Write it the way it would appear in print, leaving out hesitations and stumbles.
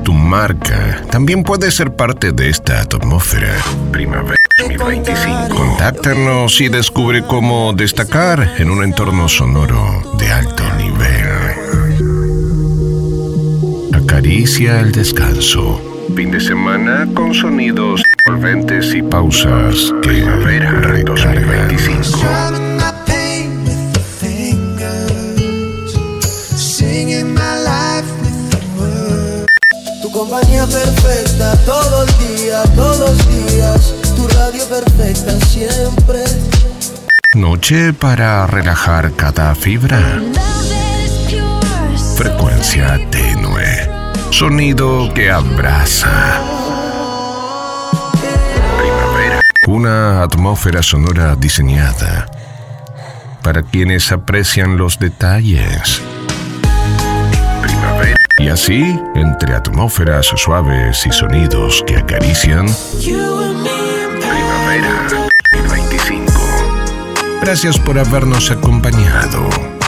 Tu marca también puede ser parte de esta atmósfera. Primavera 2025. Contáctanos y descubre cómo destacar en un entorno sonoro de alto nivel. Acaricia el descanso. Fin de semana con sonidos envolventes y pausas que Primavera 2025. Tu compañía perfecta todo el día, todos los días. Tu radio perfecta siempre. Noche para relajar cada fibra. Frecuencia tenue. Sonido que abraza. Primavera. Una atmósfera sonora diseñada para quienes aprecian los detalles. Primavera. Y así, entre atmósferas suaves y sonidos que acarician, Primavera 2025. Gracias por habernos acompañado.